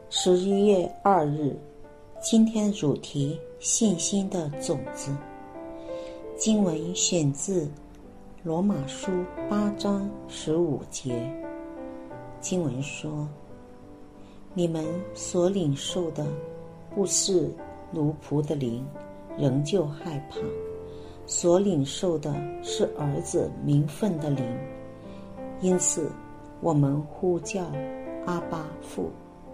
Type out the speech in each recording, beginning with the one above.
11月2日，今天的主题：信心的种子。经文选自罗马书8章15节。经文说：你们所领受的不是奴仆的灵，仍旧害怕；所领受的是儿子名分的灵，因此我们呼叫阿爸父。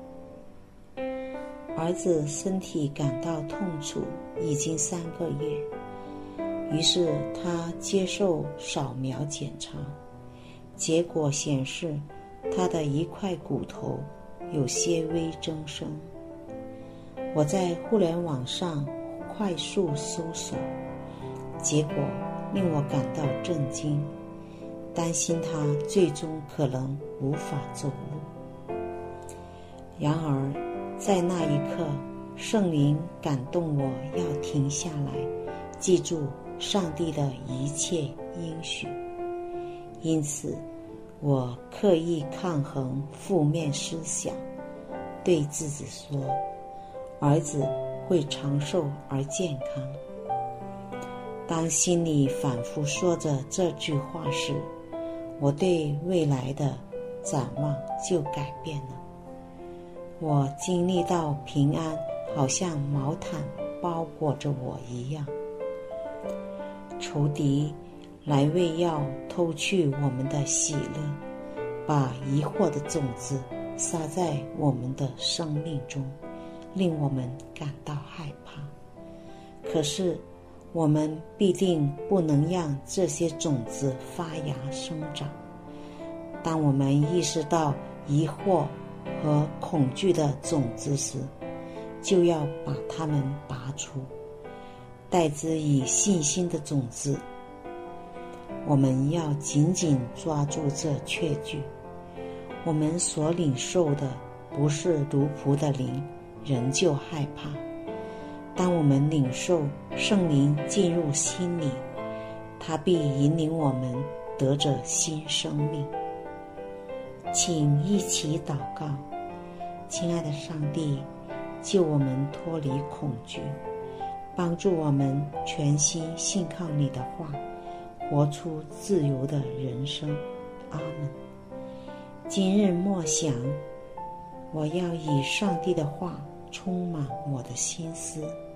儿子身体感到痛楚已经3个月，于是他接受扫描检查，结果显示他的一块骨头有些微增生。我在互联网上快速搜索，结果令我感到震惊，担心他最终可能无法走路。然而在那一刻，圣灵感动我要停下来，记住上帝的一切应许。因此我刻意抗衡负面思想，对自己说，儿子会长寿而健康。当心里反复说着这句话时，我对未来的展望就改变了。我经历到平安好像毛毯包裹着我一样。仇敌来为要偷去我们的喜乐，把疑惑的种子撒在我们的生命中，令我们感到害怕。可是我们必定不能让这些种子发芽生长。当我们意识到疑惑和恐惧的种子时，就要把它们拔出，代之以信心的种子。我们要紧紧抓住这确据，我们所领受的不是奴仆的灵，仍旧害怕。当我们领受圣灵进入心里，他必引领我们得着新生命。请一起祷告。亲爱的上帝，救我们脱离恐惧，帮助我们全心信靠你的话，活出自由的人生。阿们。今日默想，我要以上帝的话充满我的心思。